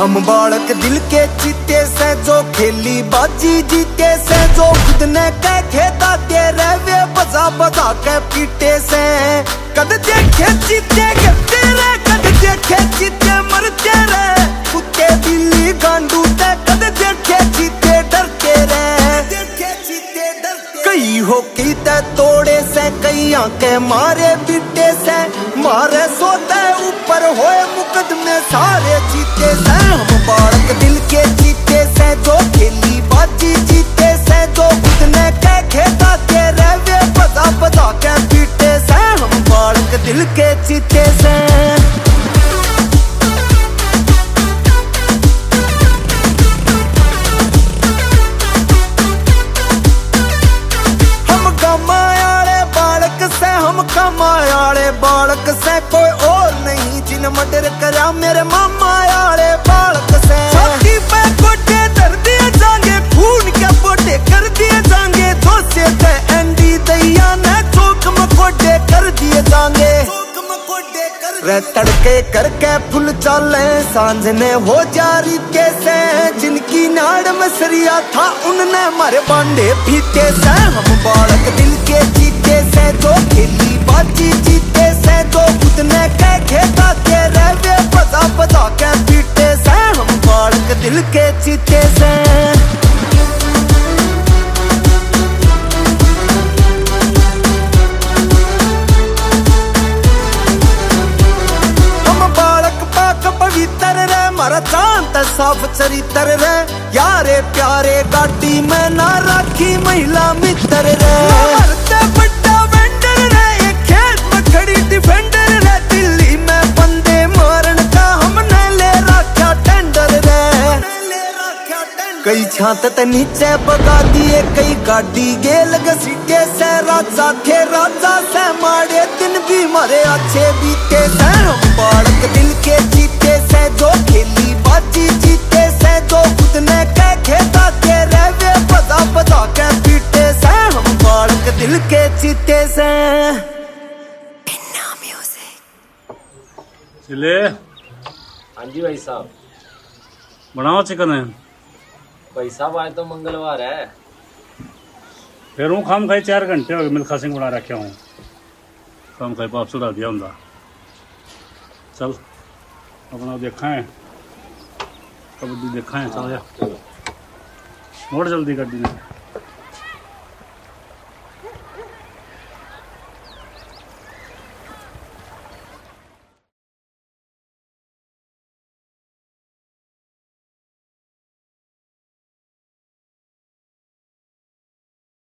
हम बालक दिल के जीते से जो खेली बाजी जीते से जो खुद ने कह खेदा के रहे बजा बजा के पीटे से कद देखे जीते गिरते रहे कद देखे जीते मरते रहे कुत्ते बिल्ली गांडू ते कद देखे जीते डरते रहे कई हो की ते तोड़े से कई आंके मारे पीटे से मारे सोते ऊपर होए मुकदमे सारे जीते से हम बालक दिल के जीते से जो खेली बाजी जीते से जो खुद ने कह खेदा के रहे बजा बजा के पीटे से हम बालक दिल के जीते से कमायाले बालक से कोई और नहीं जिन मर्डर करा मेरे मामा यारे बालक से छाती पे गोटे धर दिए जाएंगे खून के बोटे कर दिए जाएंगे धोसे थे एंडी दैया ने चौक में गोटे कर दिए जाएंगे रे तड़के करके फुल चाले सांझ ने हो जारी कैसे जिनकी नाड़ में सरिया था उनने मारे बांधे फीते से हम बालक दिल के जीते से जो खेली बाजी जीते से जो खुद ने कह खेदा के रहे बजा बजा के पीटे से हम बालक दिल के जीते से मारा चांद साफ चरित्र रे यारे प्यारे गाड़ी में ना राखी महिला मित्र रे बड़ा वेंडर रे ये खेत में खड़ी डिफेंडर रे दिल्ली में बंदे मारन का हमने ले रखा टेंडर रे कई छात ते नीचे बगा दिए कई गाड़ी गेल घसीटे से राजा थे राजा से मारे दिन भी मारे अच्छे बीते से हम बालक दिल के जीते से जो खेली बाजी जीते से जो खुद ने कह खेदा के रहे बजा बजा के पीटे से हम बालक दिल के जीते से चिले। हाँ जी भाई साहब। बनाओ चिकन है भाई साहब आज तो मंगलवार है। फिर हूँ खाम खाई 4 घंटे हो गए मिल्खा सिंह बना रखे हूँ खाम खाई वापस उड़ा दिया होंगे चल अपना देखा है कबड्डी देखा है चल जा मोड़ जल्दी कर दी